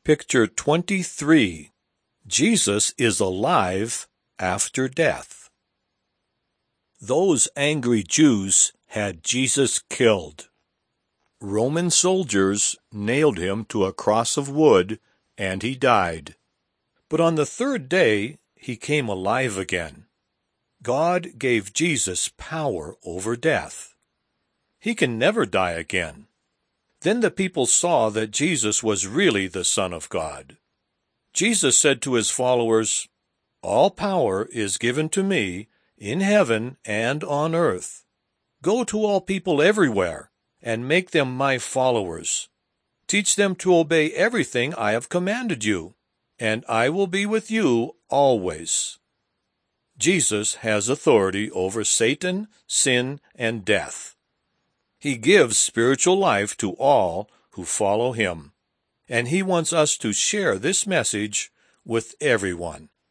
Picture 23. Jesus is alive after death. Those angry Jews had Jesus killed. Roman soldiers nailed him to a cross of wood, and he died. But on the third day he came alive again. God gave Jesus power over death. He can never die again. Then the people saw that Jesus was really the Son of God. Jesus said to his followers, "All power is given to me in heaven and on earth. Go to all people everywhere and make them my followers. Teach them to obey everything I have commanded you, and I will be with you always." Jesus has authority over Satan, sin, and death. He gives spiritual life to all who follow him, and he wants us to share this message with everyone.